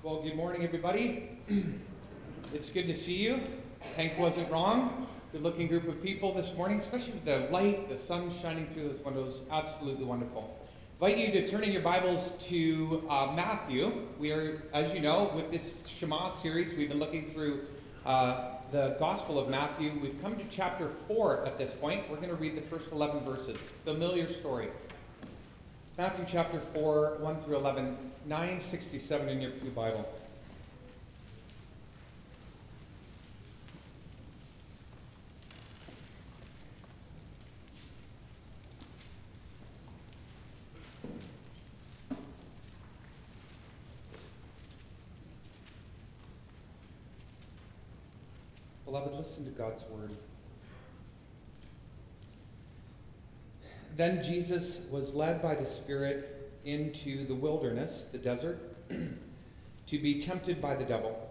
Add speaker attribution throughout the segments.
Speaker 1: Well, good morning, everybody. It's good to see you. Hank wasn't wrong. Good-looking group of people this morning, especially with the light, the sun shining through those windows. Absolutely wonderful. I invite you to turn in your Bibles to Matthew. We are, as you know, with this Shema series, we've been looking through the Gospel of Matthew. We've come to chapter 4 at this point. We're going to read the first 11 verses. Familiar story. Matthew chapter 4, 1 through 11, 967 in your Pew Bible. Beloved, listen to God's word. Then Jesus was led by the Spirit into the wilderness, the desert, to be tempted by the devil.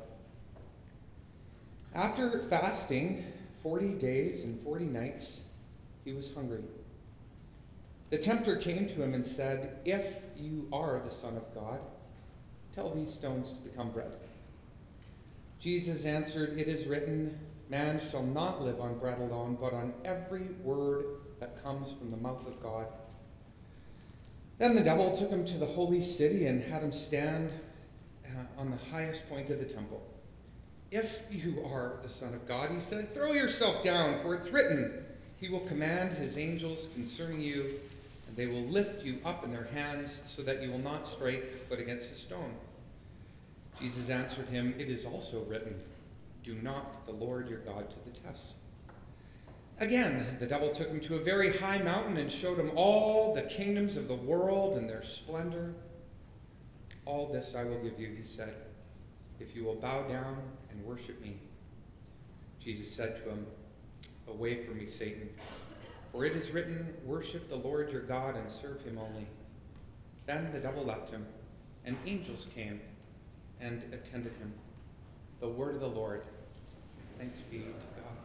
Speaker 1: After fasting 40 days and 40 nights, he was hungry. The tempter came to him and said, "If you are the Son of God, tell these stones to become bread." Jesus answered, "It is written, man shall not live on bread alone, but on every word that comes from the mouth of God." Then the devil took him to the holy city and had him stand on the highest point of the temple. "If you are the Son of God," he said, "throw yourself down, for it's written, he will command his angels concerning you, and they will lift you up in their hands so that you will not strike your foot against a stone." Jesus answered him, "It is also written, do not put the Lord your God to the test." Again, the devil took him to a very high mountain and showed him all the kingdoms of the world and their splendor. "All this I will give you," he said, "if you will bow down and worship me." Jesus said to him, "Away from me, Satan, for it is written, worship the Lord your God and serve him only." Then the devil left him, and angels came and attended him. The word of the Lord. Thanks be to God.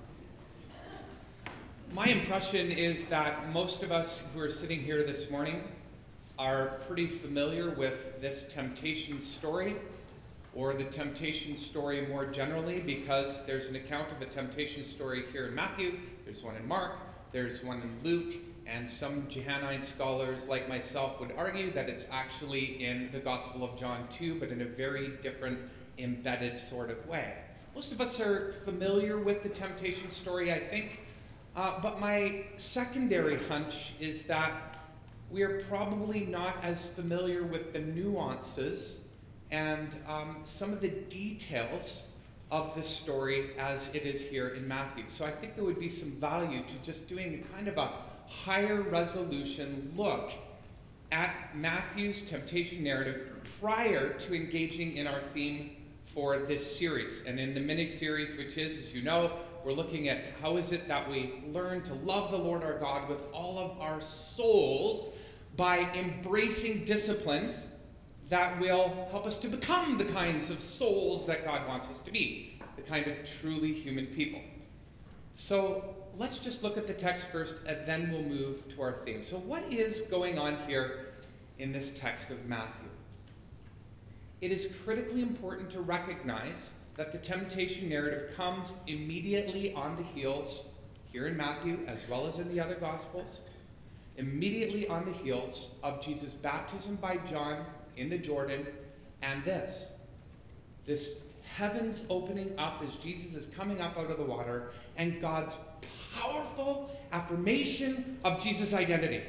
Speaker 1: My impression is that most of us who are sitting here this morning are pretty familiar with this temptation story, or the temptation story more generally, because there's an account of a temptation story here in Matthew, there's one in Mark, there's one in Luke, and some Johannine scholars like myself would argue that it's actually in the Gospel of John too, but in a very different embedded sort of way. Most of us are familiar with the temptation story, I think, but my secondary hunch is that we are probably not as familiar with the nuances and some of the details of this story as it is here in Matthew. So I think there would be some value to just doing kind of a higher resolution look at Matthew's temptation narrative prior to engaging in our theme for this series. And in the mini-series, which is, as you know, we're looking at how is it that we learn to love the Lord our God with all of our souls by embracing disciplines that will help us to become the kinds of souls that God wants us to be, the kind of truly human people. So let's just look at the text first, and then we'll move to our theme. So what is going on here in this text of Matthew? It is critically important to recognize that the temptation narrative comes immediately on the heels, here in Matthew as well as in the other Gospels, immediately on the heels of Jesus' baptism by John in the Jordan, and this heavens opening up as Jesus is coming up out of the water, and God's powerful affirmation of Jesus' identity.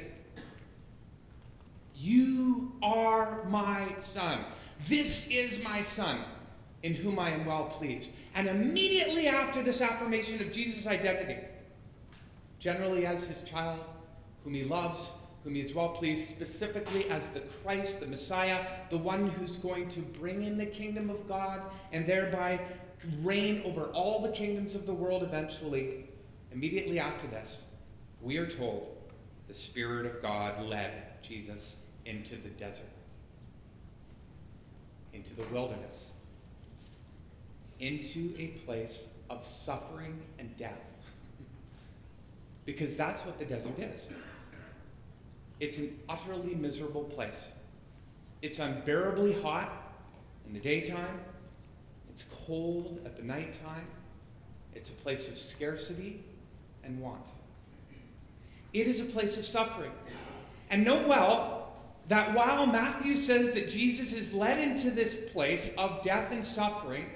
Speaker 1: "You are my son. This is my son, in whom I am well pleased." And immediately after this affirmation of Jesus' identity, generally as his child, whom he loves, whom he is well pleased, specifically as the Christ, the Messiah, the one who's going to bring in the kingdom of God and thereby reign over all the kingdoms of the world eventually, immediately after this, we are told the Spirit of God led Jesus into the desert, into the wilderness, into a place of suffering and death. Because that's what the desert is. It's an utterly miserable place. It's unbearably hot. in the daytime. It's cold at the nighttime. It's a place of scarcity and want. It is a place of suffering. And note well that while Matthew says that Jesus is led into this place of death and suffering,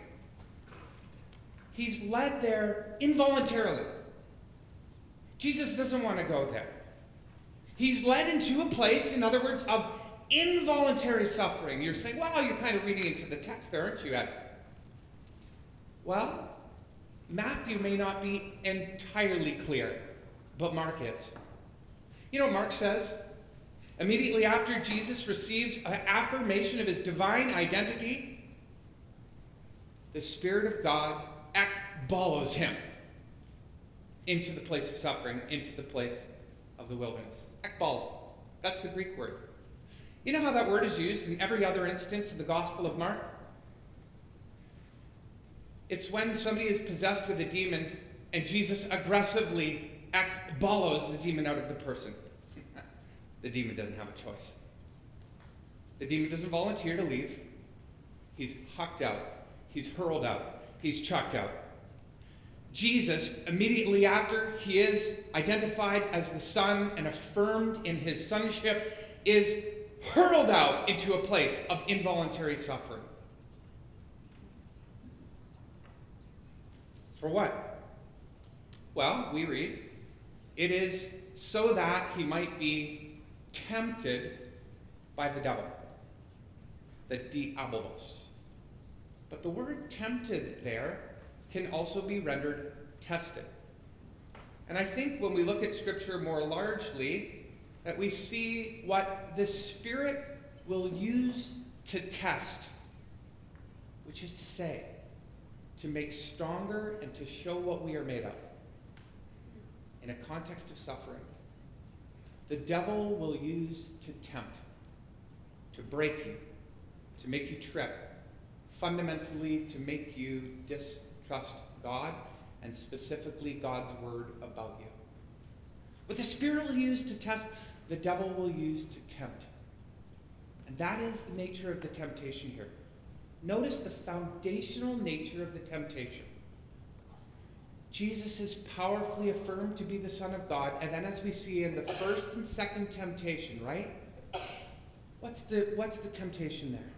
Speaker 1: he's led there involuntarily. Jesus doesn't want to go there. He's led into a place, in other words, of involuntary suffering. You're saying, well, you're kind of reading into the text there, aren't you, Ed? Well, Matthew may not be entirely clear, but Mark is. You know what Mark says? Immediately after Jesus receives an affirmation of his divine identity, the Spirit of God ekballos him into the place of suffering, into the place of the wilderness. Ekballo. That's the Greek word. You know how that word is used in every other instance in the Gospel of Mark? It's when somebody is possessed with a demon and Jesus aggressively ekballos the demon out of the person. The demon doesn't have a choice. The demon doesn't volunteer to leave. He's hucked out. He's hurled out. He's chucked out. Jesus, immediately after he is identified as the Son and affirmed in his sonship, is hurled out into a place of involuntary suffering. For what? Well, we read, it is so that he might be tempted by the devil, the diabolos. But the word tempted there can also be rendered tested. And I think when we look at Scripture more largely, that we see what the Spirit will use to test, which is to say, to make stronger and to show what we are made of. In a context of suffering, the devil will use to tempt, to break you, to make you trip, fundamentally to make you distrust God and specifically God's word about you. What the Spirit will use to test, the devil will use to tempt. And that is the nature of the temptation here. Notice the foundational nature of the temptation. Jesus is powerfully affirmed to be the Son of God, and then as we see in the first and second temptation, right? What's the temptation there?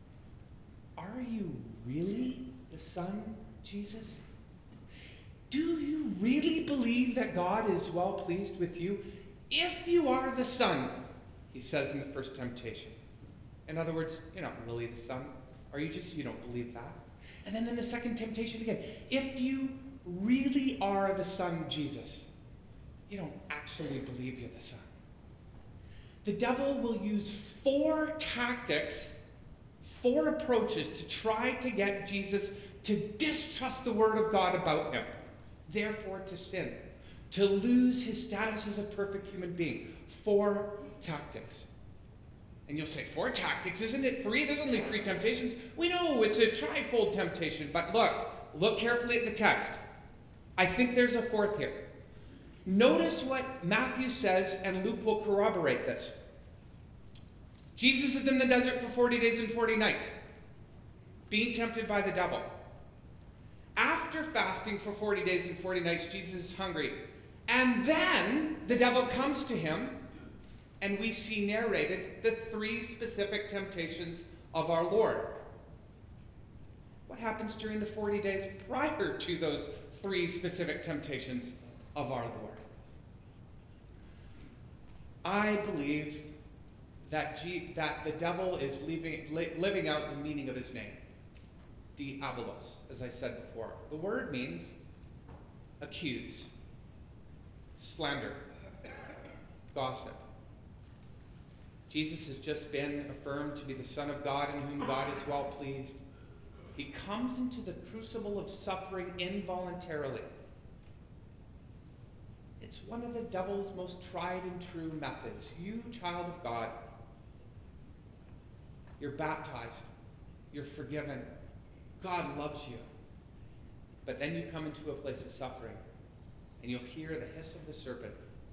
Speaker 1: Are you really the Son, Jesus? Do you really believe that God is well pleased with you? If you are the Son, he says in the first temptation. In other words, you're not really the Son. Or you don't believe that? And then in the second temptation again, if you really are the Son, Jesus, you don't actually believe you're the Son. The devil will use 4 tactics, 4 approaches to try to get Jesus to distrust the word of God about him, therefore to sin, to lose his status as a perfect human being. 4 tactics. And you'll say, 4 tactics? Isn't it 3? There's only 3 temptations. We know it's a trifold temptation, but look carefully at the text. I think there's a 4th here. Notice what Matthew says, and Luke will corroborate this. Jesus is in the desert for 40 days and 40 nights, being tempted by the devil. After fasting for 40 days and 40 nights, Jesus is hungry. And then the devil comes to him, and we see narrated the 3 specific temptations of our Lord. What happens during the 40 days prior to those 3 specific temptations of our Lord? I believe that the devil is living out the meaning of his name. Diabolos, as I said before. The word means accuse, slander, gossip. Jesus has just been affirmed to be the Son of God in whom God is well pleased. He comes into the crucible of suffering involuntarily. It's one of the devil's most tried and true methods. You, child of God, you're baptized. You're forgiven. God loves you. But then you come into a place of suffering, and you'll hear the hiss of the serpent.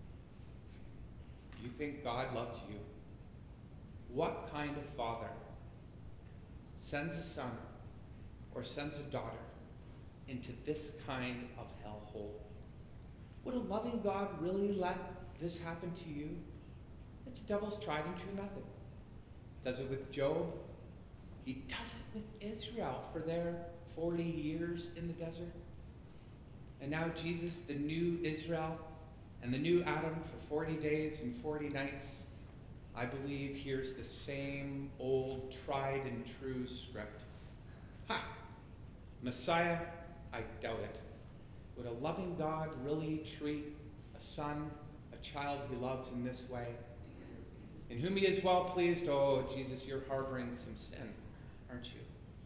Speaker 1: You think God loves you? What kind of father sends a son or sends a daughter into this kind of hellhole. Would a loving God really let this happen to you? It's the devil's tried and true method. Does it with Job. He does it with Israel for their 40 years in the desert. And now Jesus, the new Israel, and the new Adam for 40 days and 40 nights, I believe here's the same old tried and true script. Ha! Messiah, I doubt it. Would a loving God really treat a son, a child he loves in this way? In whom he is well pleased? Oh, Jesus, you're harboring some sin, aren't you?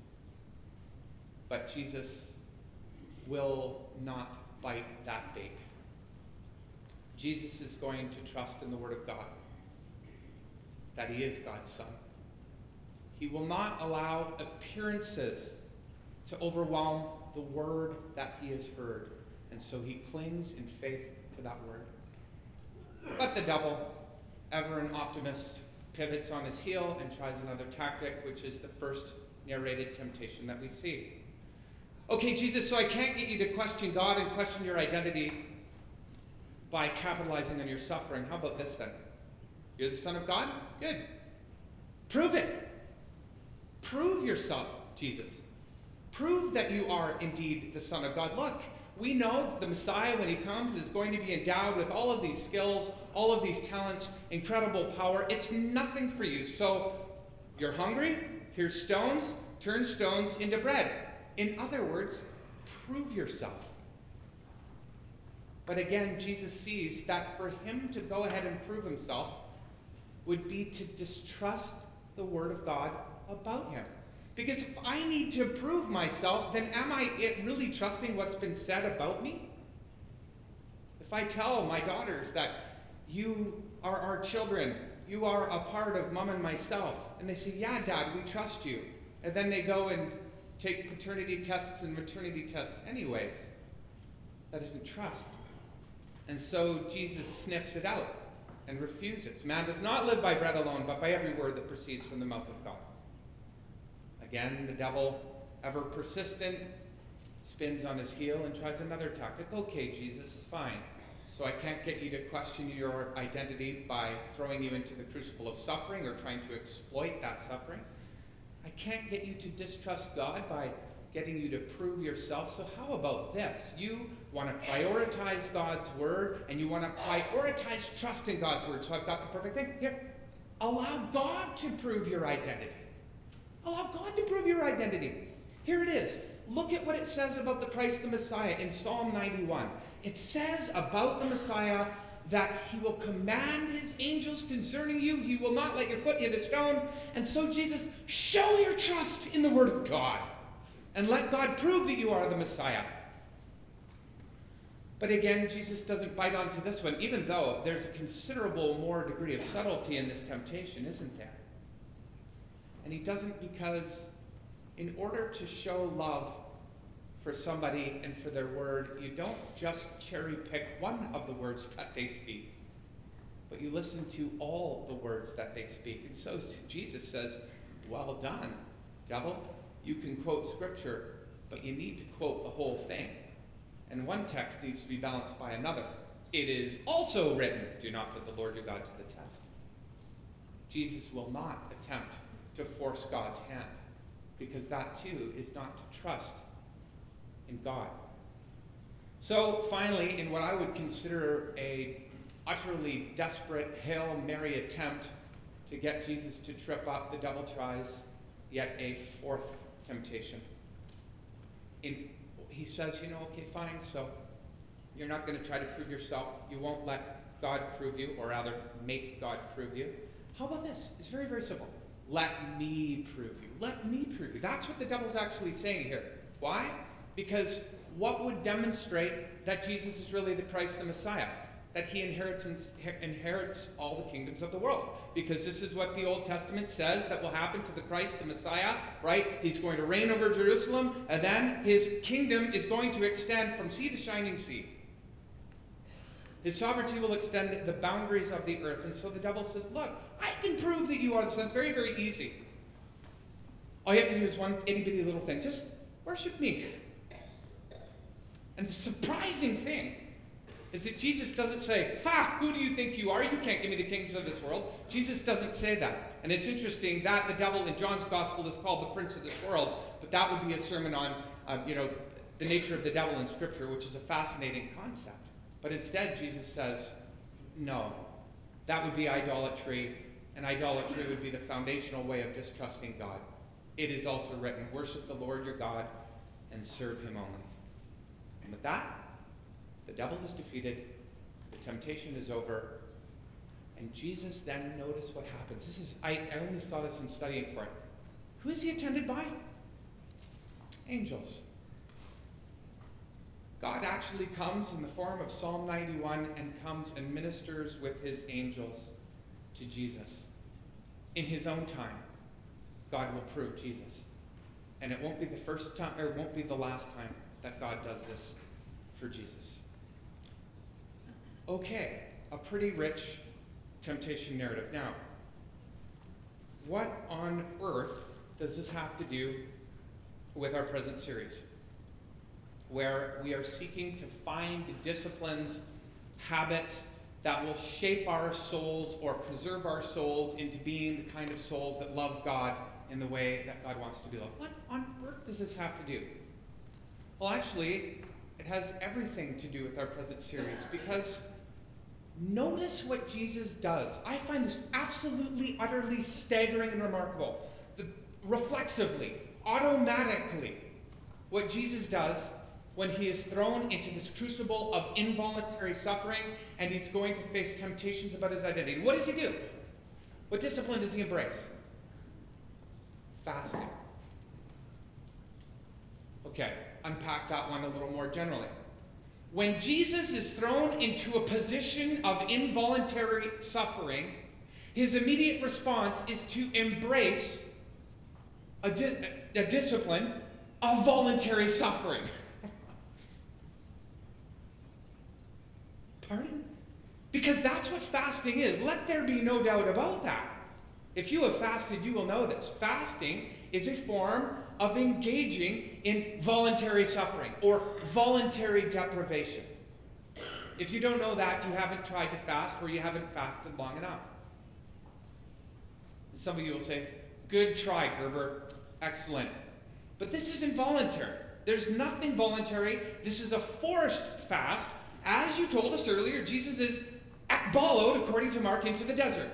Speaker 1: But Jesus will not bite that bait. Jesus is going to trust in the Word of God, that he is God's Son. He will not allow appearances to overwhelm the word that he has heard. And so he clings in faith to that word. But the devil, ever an optimist, pivots on his heel and tries another tactic, which is the first narrated temptation that we see. Okay, Jesus, so I can't get you to question God and question your identity by capitalizing on your suffering. How about this then? You're the Son of God? Good. Prove it. Prove yourself, Jesus. Prove that you are indeed the Son of God. Look, we know that the Messiah, when he comes, is going to be endowed with all of these skills, all of these talents, incredible power. It's nothing for you. So you're hungry? Here's stones. Turn stones into bread. In other words, prove yourself. But again, Jesus sees that for him to go ahead and prove himself would be to distrust the word of God about him. Because if I need to prove myself, then am I really trusting what's been said about me? If I tell my daughters that you are our children, you are a part of Mom and myself, and they say, yeah, Dad, we trust you. And then they go and take paternity tests and maternity tests anyways. That isn't trust. And so Jesus sniffs it out and refuses. Man does not live by bread alone, but by every word that proceeds from the mouth of God. Again, the devil, ever persistent, spins on his heel and tries another tactic. Okay, Jesus, fine. So I can't get you to question your identity by throwing you into the crucible of suffering or trying to exploit that suffering. I can't get you to distrust God by getting you to prove yourself. So how about this? You want to prioritize God's word, and you want to prioritize trust in God's word. So I've got the perfect thing. Here, allow God to prove your identity. Allow God to prove your identity. Here it is. Look at what it says about the Christ the Messiah in Psalm 91. It says about the Messiah that he will command his angels concerning you. He will not let your foot hit a stone. And so, Jesus, show your trust in the word of God. And let God prove that you are the Messiah. But again, Jesus doesn't bite onto this one, even though there's a considerable more degree of subtlety in this temptation, isn't there? And he doesn't because in order to show love for somebody and for their word, you don't just cherry pick one of the words that they speak, but you listen to all the words that they speak. And so Jesus says, well done, devil. You can quote scripture, but you need to quote the whole thing. And one text needs to be balanced by another. It is also written, do not put the Lord your God to the test. Jesus will not attempt to force God's hand, because that too is not to trust in God. So finally, in what I would consider a utterly desperate Hail Mary attempt to get Jesus to trip up, the devil tries yet a fourth temptation. He says, okay, fine, so you're not going to try to prove yourself. You won't let God prove you, or rather make God prove you. How about this? It's very, very simple. Let me prove you. Let me prove you. That's what the devil's actually saying here. Why? Because what would demonstrate that Jesus is really the Christ, the Messiah? That he inherits all the kingdoms of the world. Because this is what the Old Testament says that will happen to the Christ, the Messiah, right? He's going to reign over Jerusalem, and then his kingdom is going to extend from sea to shining sea. His sovereignty will extend the boundaries of the earth. And so the devil says, look, I can prove that you are the Son. It's very, very easy. All you have to do is one itty-bitty little thing. Just worship me. And the surprising thing is that Jesus doesn't say, "Ha, who do you think you are? You can't give me the kingdoms of this world." Jesus doesn't say that. And it's interesting that the devil in John's gospel is called the prince of this world, but that would be a sermon on, the nature of the devil in Scripture, which is a fascinating concept. But instead, Jesus says, no, that would be idolatry, and idolatry would be the foundational way of distrusting God. It is also written, worship the Lord your God and serve him only. And with that, the devil is defeated, the temptation is over, and Jesus then, notice what happens. I only saw this in studying for it. Who is he attended by? Angels. God actually comes in the form of Psalm 91 and comes and ministers with his angels to Jesus. In his own time, God will prove Jesus. And it won't be the first time, or it won't be the last time that God does this for Jesus. Okay, a pretty rich temptation narrative. Now, what on earth does this have to do with our present series, where we are seeking to find disciplines, habits that will shape our souls or preserve our souls into being the kind of souls that love God in the way that God wants to be loved? What on earth does this have to do? Well, actually, it has everything to do with our present series, because notice what Jesus does. I find this absolutely, utterly staggering and remarkable. Reflexively, automatically, what Jesus does when he is thrown into this crucible of involuntary suffering and he's going to face temptations about his identity. What does he do? What discipline does he embrace? Fasting. Okay, unpack that one a little more generally. When Jesus is thrown into a position of involuntary suffering, his immediate response is to embrace a discipline of voluntary suffering. Pardon? Because that's what fasting is. Let there be no doubt about that. If you have fasted, you will know this. Fasting is a form of engaging in voluntary suffering or voluntary deprivation. If you don't know that, you haven't tried to fast or you haven't fasted long enough. Some of you will say, good try, Gerber. Excellent. But this is involuntary. There's nothing voluntary. This is a forced fast. As you told us earlier, Jesus is followed, according to Mark, into the desert.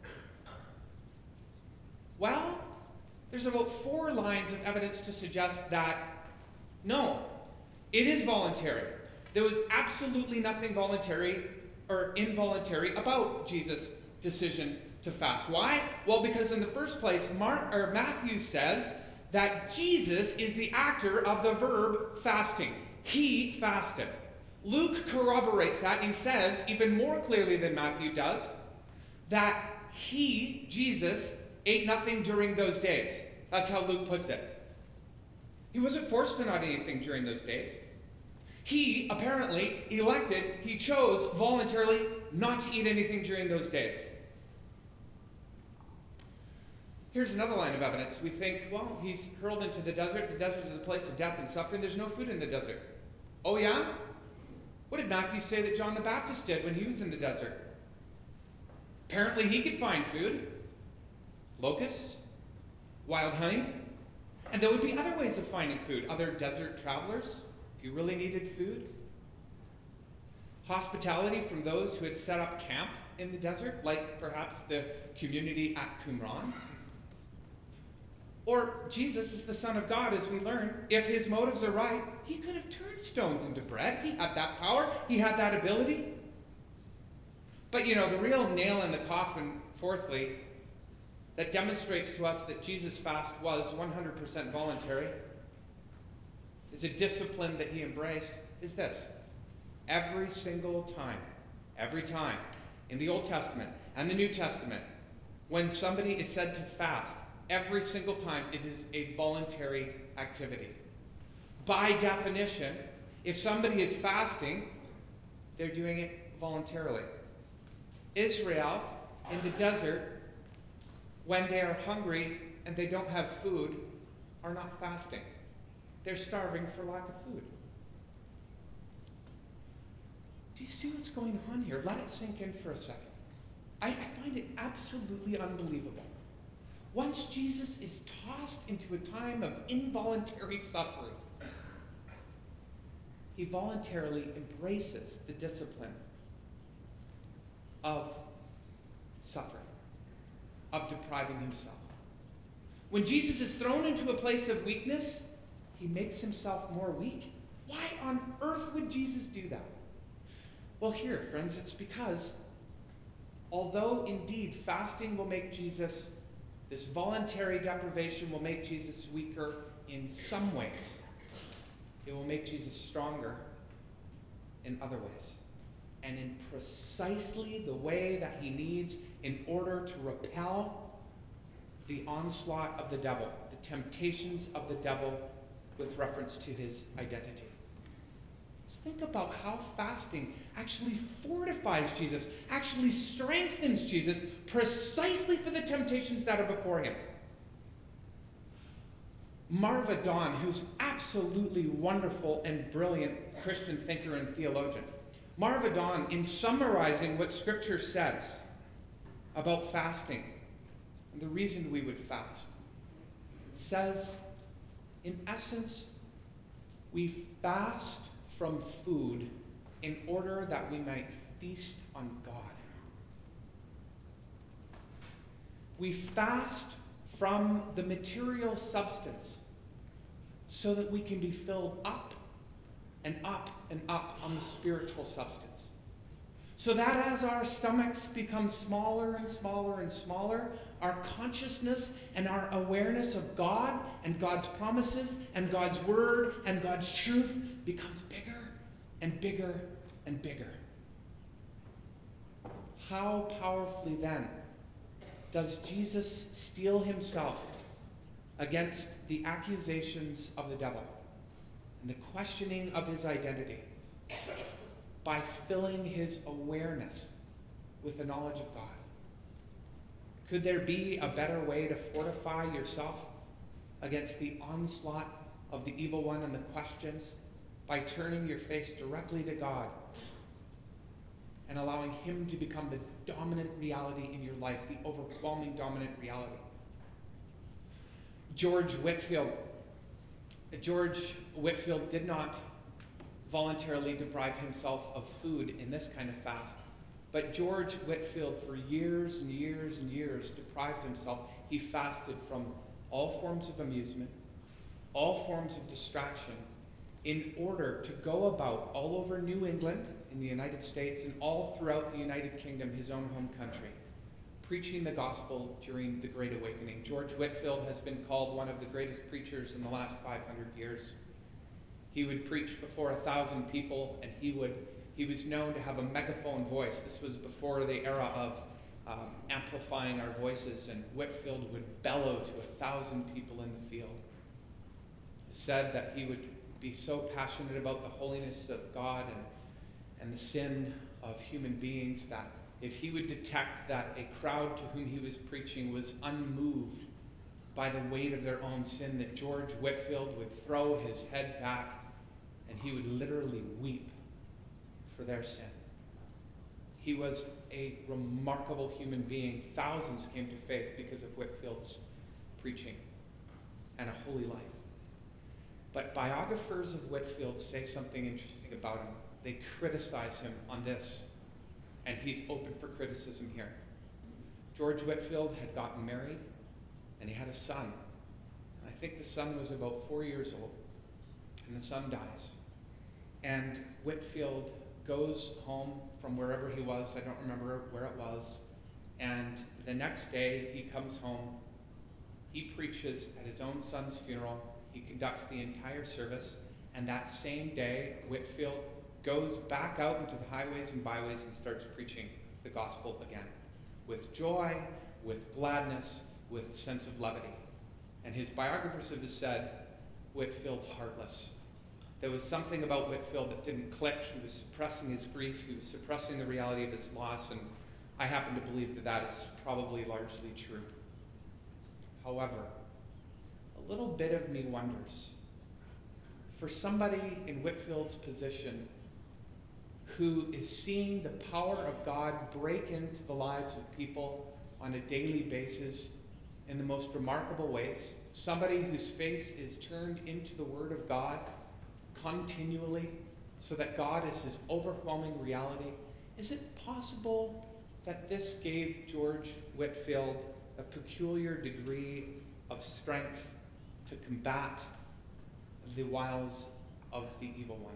Speaker 1: Well, there's about 4 lines of evidence to suggest that, no, it is voluntary. There was absolutely nothing voluntary or involuntary about Jesus' decision to fast. Why? Well, because in the first place, Matthew says that Jesus is the actor of the verb fasting. He fasted. Luke corroborates that. He says, even more clearly than Matthew does, that he, Jesus, ate nothing during those days. That's how Luke puts it. He wasn't forced to not eat anything during those days. He apparently he chose voluntarily not to eat anything during those days. Here's another line of evidence. We think, well, he's hurled into the desert. The desert is a place of death and suffering. There's no food in the desert. Oh, yeah? What did Matthew say that John the Baptist did when he was in the desert? Apparently he could find food. Locusts, wild honey, and there would be other ways of finding food. Other desert travelers, if you really needed food. Hospitality from those who had set up camp in the desert, like perhaps the community at Qumran. Or Jesus is the Son of God, as we learn. If his motives are right, he could have turned stones into bread. He had that power. He had that ability. But the real nail in the coffin, fourthly, that demonstrates to us that Jesus' fast was 100% voluntary, is a discipline that he embraced, is this. Every single time, in the Old Testament and the New Testament, when somebody is said to fast, every single time it is a voluntary activity. By definition, if somebody is fasting, they're doing it voluntarily. Israel, in the desert, when they are hungry and they don't have food, are not fasting. They're starving for lack of food. Do you see what's going on here? Let it sink in for a second. I find it absolutely unbelievable. Once Jesus is tossed into a time of involuntary suffering, he voluntarily embraces the discipline of suffering, of depriving himself. When Jesus is thrown into a place of weakness, he makes himself more weak. Why on earth would Jesus do that? Well, here, friends, it's because although indeed fasting will make Jesus, this voluntary deprivation will make Jesus weaker in some ways, it will make Jesus stronger in other ways. And in precisely the way that he needs in order to repel the onslaught of the devil, the temptations of the devil with reference to his identity. Just think about how fasting actually fortifies Jesus, actually strengthens Jesus precisely for the temptations that are before him. Marva Dawn, who's absolutely wonderful and brilliant Christian thinker and theologian, Marva Dawn, in summarizing what Scripture says about fasting and the reason we would fast, says, in essence, we fast from food in order that we might feast on God. We fast from the material substance so that we can be filled up and up and up on the spiritual substance. So that as our stomachs become smaller and smaller and smaller, our consciousness and our awareness of God and God's promises and God's word and God's truth becomes bigger and bigger and bigger. How powerfully then does Jesus steel himself against the accusations of the devil and the questioning of his identity by filling his awareness with the knowledge of God? Could there be a better way to fortify yourself against the onslaught of the evil one and the questions by turning your face directly to God and allowing him to become the dominant reality in your life, the overwhelming dominant reality? George Whitefield did not voluntarily deprive himself of food in this kind of fast. But George Whitefield, for years and years and years, deprived himself. He fasted from all forms of amusement, all forms of distraction, in order to go about all over New England in the United States and all throughout the United Kingdom, his own home country, preaching the gospel during the Great Awakening. George Whitefield has been called one of the greatest preachers in the last 500 years. He would preach before 1,000 people, and he was known to have a megaphone voice. This was before the era of amplifying our voices, and Whitefield would bellow to 1,000 people in the field. It said that he would be so passionate about the holiness of God and the sin of human beings that if he would detect that a crowd to whom he was preaching was unmoved by the weight of their own sin, that George Whitefield would throw his head back and he would literally weep for their sin. He was a remarkable human being. Thousands came to faith because of Whitefield's preaching and a holy life. But biographers of Whitefield say something interesting about him. They criticize him on this, and he's open for criticism here. George Whitefield had gotten married, and he had a son. And I think the son was about 4 years old, and the son dies. And Whitefield goes home from wherever he was, I don't remember where it was, and the next day he comes home, he preaches at his own son's funeral, he conducts the entire service, and that same day Whitefield goes back out into the highways and byways and starts preaching the gospel again, with joy, with gladness, with a sense of levity. And his biographers have said, Whitefield's heartless. There was something about Whitefield that didn't click. He was suppressing his grief. He was suppressing the reality of his loss. And I happen to believe that that is probably largely true. However, a little bit of me wonders, for somebody in Whitfield's position who is seeing the power of God break into the lives of people on a daily basis in the most remarkable ways, somebody whose face is turned into the Word of God continually so that God is his overwhelming reality, is it possible that this gave George Whitfield a peculiar degree of strength to combat the wiles of the evil one?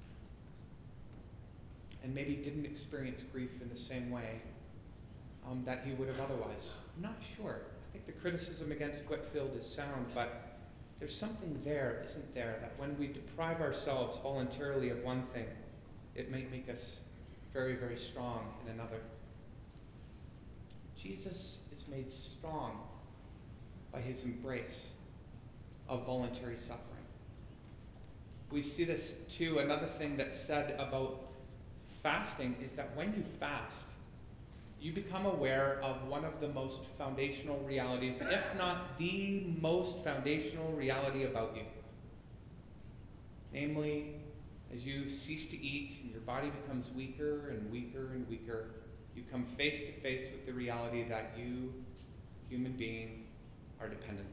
Speaker 1: And maybe didn't experience grief in the same way that he would have otherwise. I'm not sure. I think the criticism against Whitfield is sound, but there's something there, isn't there, that when we deprive ourselves voluntarily of one thing, it might make us very, very strong in another. Jesus is made strong by his embrace of voluntary suffering. We see this too. Another thing that's said about fasting is that when you fast, you become aware of one of the most foundational realities, if not the most foundational reality about you. Namely, as you cease to eat and your body becomes weaker and weaker and weaker, you come face to face with the reality that you, human being, are dependent.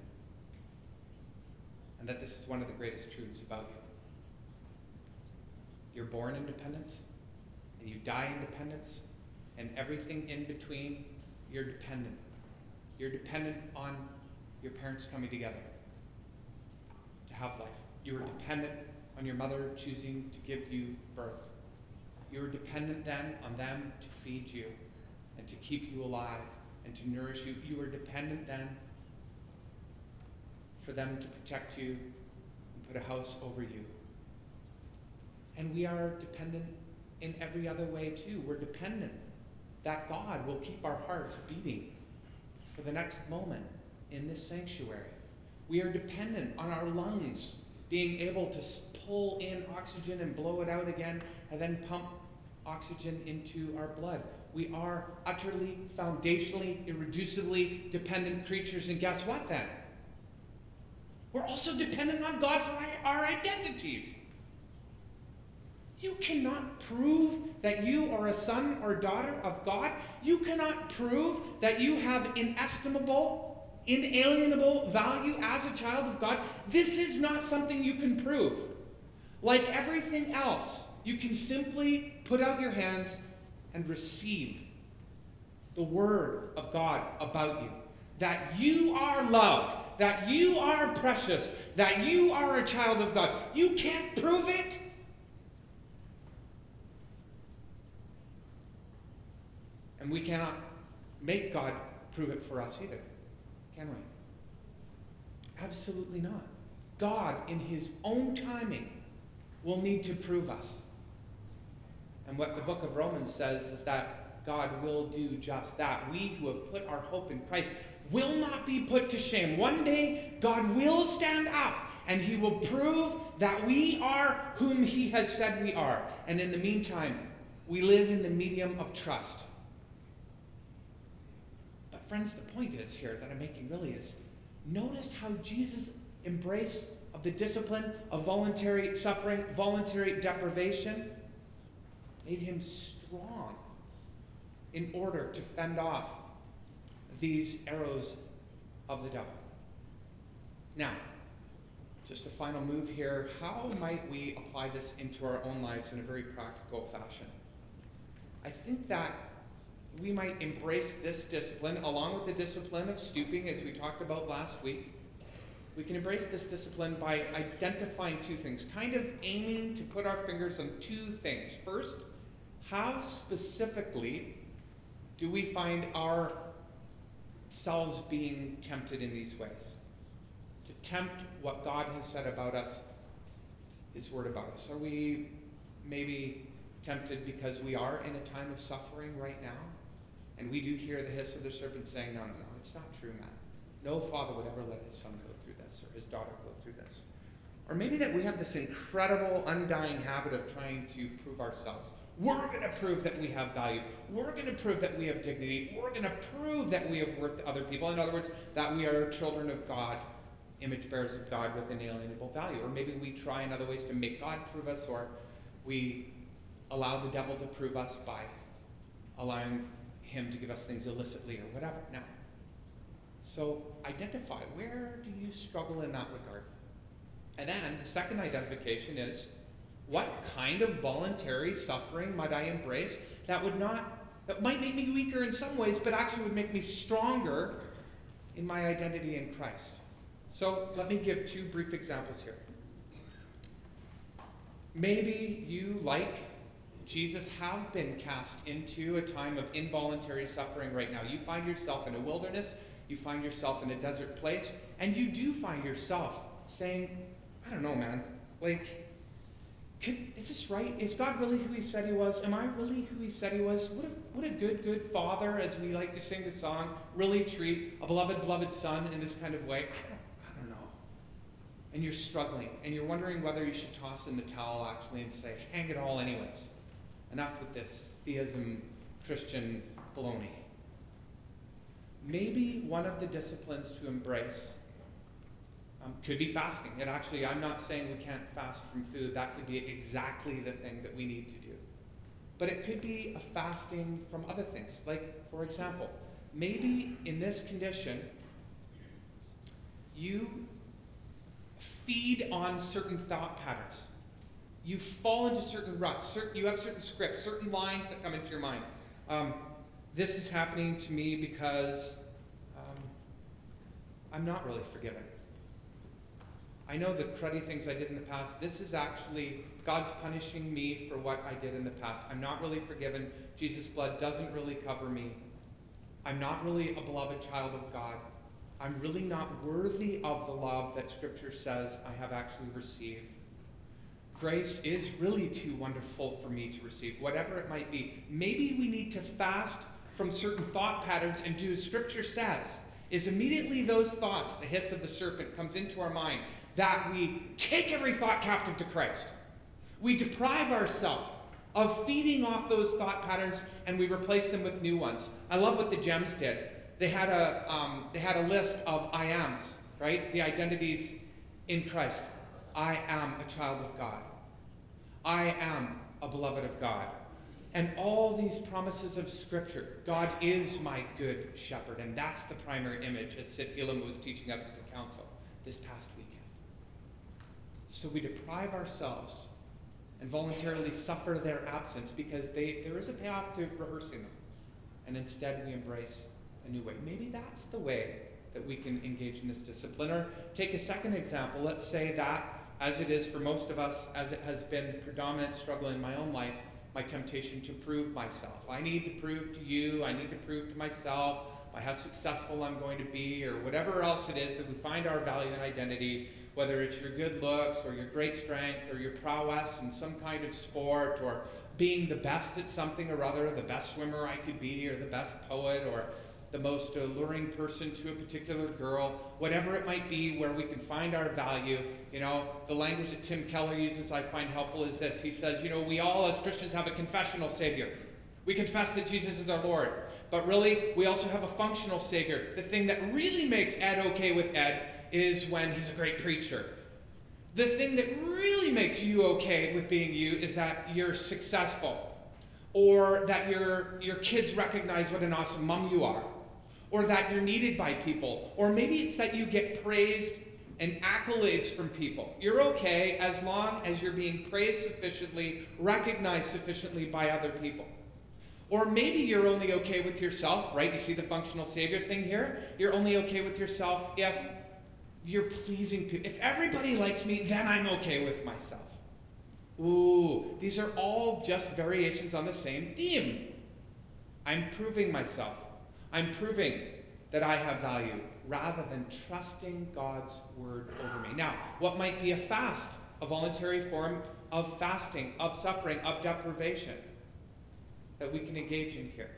Speaker 1: And that this is one of the greatest truths about you. You're born in dependence, and you die in dependence, and everything in between, you're dependent. You're dependent on your parents coming together to have life. You are dependent on your mother choosing to give you birth. You are dependent then on them to feed you and to keep you alive and to nourish you. You are dependent then for them to protect you and put a house over you. And we are dependent in every other way too. We're dependent that God will keep our hearts beating for the next moment in this sanctuary. We are dependent on our lungs being able to pull in oxygen and blow it out again and then pump oxygen into our blood. We are utterly, foundationally, irreducibly dependent creatures. And guess what then? We're also dependent on God for our identities. You cannot prove that you are a son or daughter of God. You cannot prove that you have inestimable, inalienable value as a child of God. This is not something you can prove. Like everything else, you can simply put out your hands and receive the word of God about you. That you are loved, that you are precious, that you are a child of God. You can't prove it. And we cannot make God prove it for us either, can we? Absolutely not. God, in his own timing, will need to prove us. And what the book of Romans says is that God will do just that. We who have put our hope in Christ will not be put to shame. One day, God will stand up and he will prove that we are whom he has said we are. And in the meantime, we live in the medium of trust. But friends, the point is here that I'm making really is, notice how Jesus' embrace of the discipline of voluntary suffering, voluntary deprivation, made him strong in order to fend off these arrows of the devil. Now, just a final move here. How might we apply this into our own lives in a very practical fashion? I think that we might embrace this discipline along with the discipline of stooping, as we talked about last week. We can embrace this discipline by identifying two things, kind of aiming to put our fingers on two things. First, how specifically do we find ourselves being tempted in these ways? To tempt what God has said about us, his word about us. Are we maybe tempted because we are in a time of suffering right now? And we do hear the hiss of the serpent saying, no, it's not true, Matt. No father would ever let his son go through this or his daughter go through this. Or maybe that we have this incredible, undying habit of trying to prove ourselves. We're going to prove that we have value. We're going to prove that we have dignity. We're going to prove that we have worth to other people. In other words, that we are children of God. image bearers of God with inalienable value. Or maybe we try in other ways to make God prove us, or we allow the devil to prove us by allowing him to give us things illicitly or whatever. Now, so identify, where do you struggle in that regard? And then the second identification is, what kind of voluntary suffering might I embrace that might make me weaker in some ways, but actually would make me stronger in my identity in Christ? So let me give two brief examples here. Maybe you, like Jesus, have been cast into a time of involuntary suffering right now. You find yourself in a wilderness, you find yourself in a desert place, and you do find yourself saying, I don't know, man, like, is this right? Is God really who he said he was? Am I really who he said he was? Would a good father, as we like to sing the song, really treat a beloved son in this kind of way? I don't know. And you're struggling, and you're wondering whether you should toss in the towel actually and say, hang it all anyways. Enough with this theism, Christian baloney. Maybe one of the disciplines to embrace could be fasting. And actually, I'm not saying we can't fast from food. That could be exactly the thing that we need to do. But it could be a fasting from other things. Like, for example, maybe in this condition, you feed on certain thought patterns. You fall into certain ruts. You have certain scripts, certain lines that come into your mind. This is happening to me because I'm not really forgiven. I know the cruddy things I did in the past. This is actually God's punishing me for what I did in the past. I'm not really forgiven. Jesus' blood doesn't really cover me. I'm not really a beloved child of God. I'm really not worthy of the love that Scripture says I have actually received. Grace is really too wonderful for me to receive, whatever it might be. Maybe we need to fast from certain thought patterns and do as Scripture says, is immediately those thoughts, the hiss of the serpent comes into our mind, that we take every thought captive to Christ. We deprive ourselves of feeding off those thought patterns and we replace them with new ones. I love what the Gems did. They had a list of I ams, right? The identities in Christ. I am a child of God. I am a beloved of God. And all these promises of Scripture. God is my good shepherd. And that's the primary image, as Sid Helaman was teaching us as a council this past weekend. So we deprive ourselves and voluntarily suffer their absence because there is a payoff to rehearsing them. And instead we embrace a new way. Maybe that's the way that we can engage in this discipline. Or take a second example. Let's say that, as it is for most of us, as it has been predominant struggle in my own life, my temptation to prove myself. I need to prove to you, I need to prove to myself by how successful I'm going to be, or whatever else it is that we find our value and identity, whether it's your good looks or your great strength or your prowess in some kind of sport, or being the best at something or other, the best swimmer I could be, or the best poet, or the most alluring person to a particular girl, whatever it might be, where we can find our value. You know, the language that Tim Keller uses I find helpful is this. He says, you know, we all as Christians have a confessional Savior. We confess that Jesus is our Lord. But really, we also have a functional Savior. The thing that really makes Ed okay with Ed is when he's a great preacher. The thing that really makes you okay with being you is that you're successful, or that your kids recognize what an awesome mom you are, or that you're needed by people, or maybe it's that you get praised and accolades from people. You're okay as long as you're being praised sufficiently, recognized sufficiently by other people. Or maybe you're only okay with yourself, right? You see the functional Savior thing here? You're only okay with yourself if you're pleasing people. If everybody likes me, then I'm okay with myself. Ooh, these are all just variations on the same theme. I'm proving myself. I'm proving that I have value rather than trusting God's word over me. Now, what might be a fast, a voluntary form of fasting, of suffering, of deprivation that we can engage in here?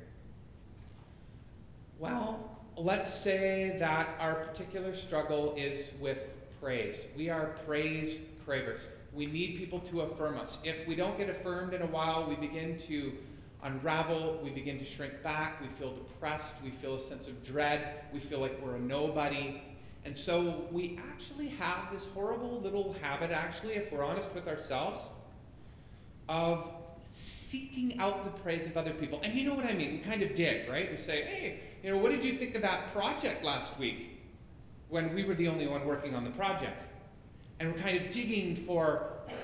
Speaker 1: Well, let's say that our particular struggle is with praise. We are praise cravers. We need people to affirm us. If we don't get affirmed in a while, we begin to unravel, we begin to shrink back, we feel depressed, we feel a sense of dread, we feel like we're a nobody. And so we actually have this horrible little habit, actually, if we're honest with ourselves, of seeking out the praise of other people. And you know what I mean? We kind of dig, right? We say, hey, what did you think of that project last week? When we were the only one working on the project. And we're kind of digging for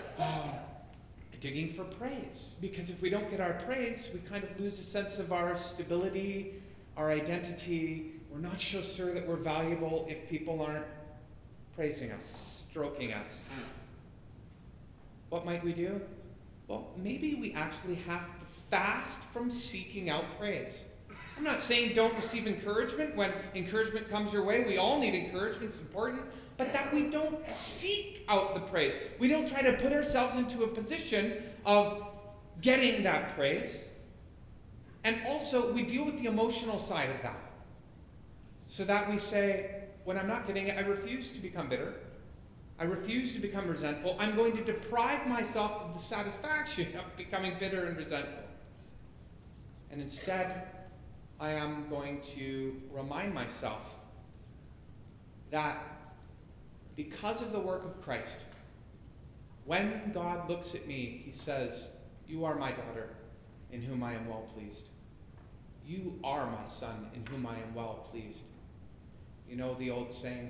Speaker 1: praise. Because if we don't get our praise, we kind of lose a sense of our stability, our identity. We're not so sure that we're valuable if people aren't praising us, stroking us. What might we do? Well, maybe we actually have to fast from seeking out praise. I'm not saying don't receive encouragement when encouragement comes your way. We all need encouragement, it's important. But that we don't seek out the praise. We don't try to put ourselves into a position of getting that praise. And also, we deal with the emotional side of that. So that we say, when I'm not getting it, I refuse to become bitter. I refuse to become resentful. I'm going to deprive myself of the satisfaction of becoming bitter and resentful. And instead, I am going to remind myself that because of the work of Christ, when God looks at me, he says, "You are my daughter, in whom I am well pleased. You are my son, in whom I am well pleased." You know the old saying,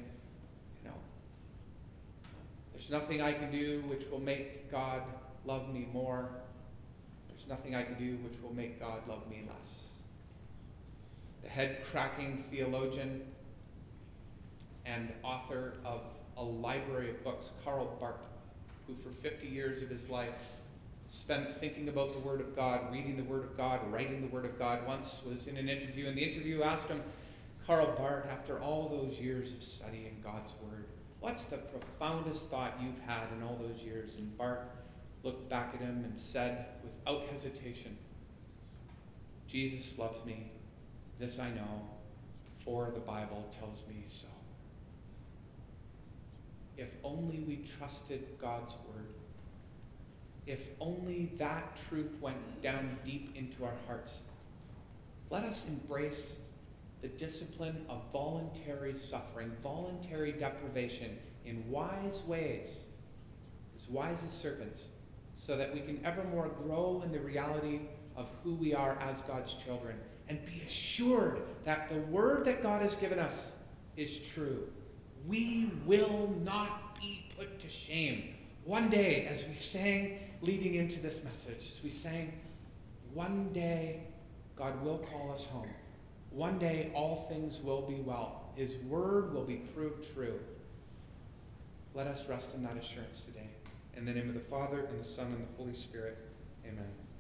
Speaker 1: there's nothing I can do which will make God love me more. There's nothing I can do which will make God love me less. The head-cracking theologian and author of a library of books, Karl Barth, who for 50 years of his life spent thinking about the Word of God, reading the Word of God, writing the Word of God, once was in an interview, and the interview asked him, Karl Barth, after all those years of studying God's Word, what's the profoundest thought you've had in all those years? And Barth looked back at him and said, without hesitation, "Jesus loves me, this I know, for the Bible tells me so." If only we trusted God's Word. If only that truth went down deep into our hearts. Let us embrace the discipline of voluntary suffering, voluntary deprivation in wise ways, as wise as serpents, so that we can evermore grow in the reality of who we are as God's children, and be assured that the word that God has given us is true. We will not be put to shame. One day, as we sang leading into this message, as we sang, one day God will call us home. One day all things will be well. His word will be proved true. Let us rest in that assurance today. In the name of the Father, and the Son, and the Holy Spirit, amen.